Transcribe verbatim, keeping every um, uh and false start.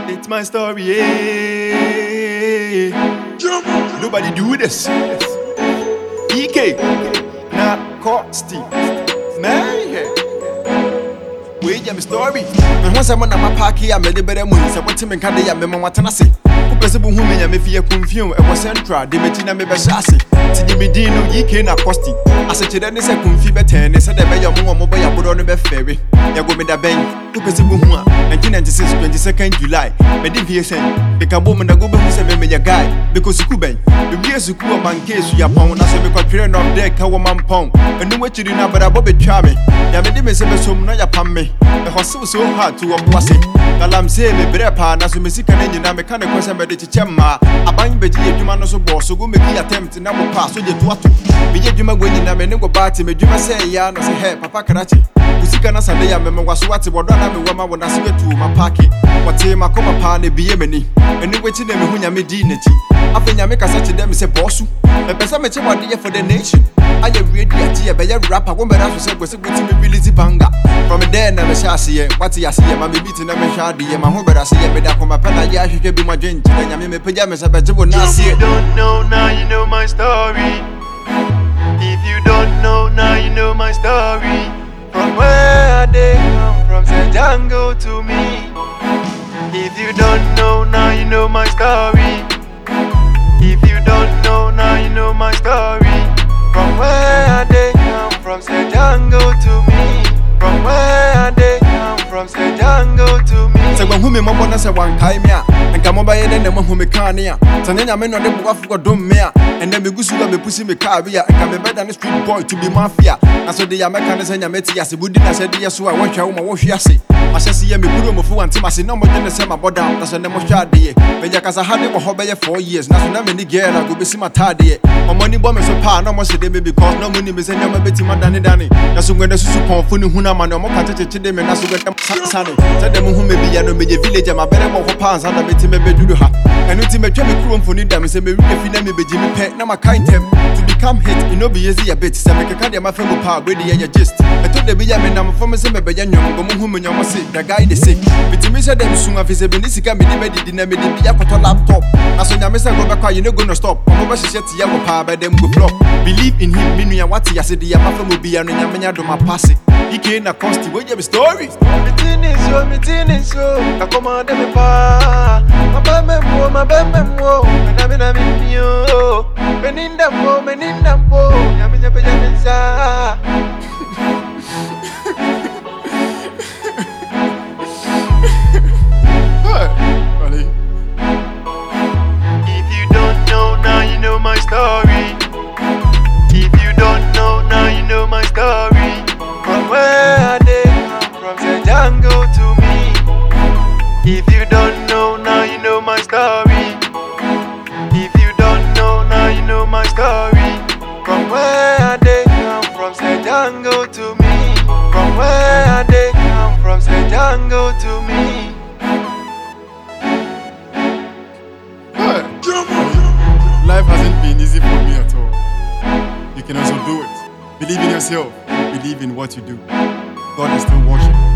It's my story, yeah. Nobody do this. E K, na Costi, man. Wait, I'm story. And once I'm on my party, I'm a better moon. So what's him and Candy? I'm a Matanasi. Who possible whom I may fear confume. It was central, the Metina Mebashasi. Timmy Dino, E K, na Costi. I said, then it's a confib at ten. They said, I bet your mom mobile, I put on the ferry. You go with the bank. Who possible whom? nineteen ninety-six, twenty-second July. Medin P S N. The Cabo and the Gobo who sent me a guy. Because Kuben. The years of Kuba man case, you are pound. I said, because train of deck, how one pound. And no what you do now, but I Bobby Charmy. Yamedi say so no ya pam me. The hustle so hard to a bossy. Galam say me brepa na so me sika na nyina me ka ne kwese me de chichema. Aban beji adwuma no so bo so go make attempt na mo pa so je to ato. Me je adwuma gwe nyina me ne go party me adwuma say ya no say hey papa karachi. Usika na sande ya me me waso ate bodo na me wama wona se betu ma party. Wote makoma pa na biye mani. Eni wechi na me hunya me di nachi. Afenya me kasa che dem say bossu. Me pesa me che wade for the nation. Aye ready ati e be ya rapper wo me na so say go say me release banga. From there na me shasi what ya see ma me beat na me shadi e ma ho bera say me da koma pena ya hwehwe bi ma dwenche na nyame me pagya me say beje wo na see. If you don't know now you know my story. If you don't know now you know my story. From where they come from, say Django to me. If you don't know now you know my story. If you don't know now you know my story. From where they come from, say Django to me. From where they come from, say Django to me. Say when me mama na say one kai me a, enka mo ba ye den mo hu me kan ya. Tanya me no de bo afo dom me a, and then me gusu ga me pusi me car bi a, enka me better than street boy to be mafia. Na so de ya me kan say nya me ti ase budi na say de ye so a wo hwa wo ma wo hwi ase. Ma se ye me buru mo fu anti ma se no mo de ne say ma boda, na so ne mo hwa de ye. Me ja kasa ha de bo ho be ye four years, na so na me ni girl na go be si mata de ye. Omo ni bo me so pa na mo se de me because no mo ni me say nya ma beti ma dane dane. Na so ngwe de susu pon fu ni hu na ma no mo kan cheche de me na so gwe dem sane. Say dem hu me bi ya no me je village ma bere mo ho pa ansa na me ti me bedudu ha. Enu ti me twa me kuro mfoni da me say me wi fi na me beji me pe na ma kind tem to become hit e no be easy a bit say me keka de ma fa mu pa we de ye gist. E to de bi ya me na mo for me say me be ya nyom go mo hu me nyom say the guy dey sick. Biti me say dem sunga fi say be ni sika me di me di na me di bi ya koto laptop. Na so nya me say go back you no go no stop. Mo ba hye tie wo pa ba dem go flop. Believe in him me nua what ya say de ya ma fa mu bi ya no nya me nya do ma pass. E K na Costi we your story. Me tini so, me tini so. I come on dem pa. My bemme mo, my bemme mo. Me na me na me yo. Me ninda mo, me ninda mo. Ya me nya pe ya me sa. If you don't know now you know my story. If you don't know now you know my story. From where they come from, say Django to me. If you don't know now you know my story. If you don't know now you know my story. From where they come from, say Django to me. From where they come from, say Django to me. Life hasn't been easy for me at all. You can also do it. Believe in yourself. Believe in what you do. God is still watching.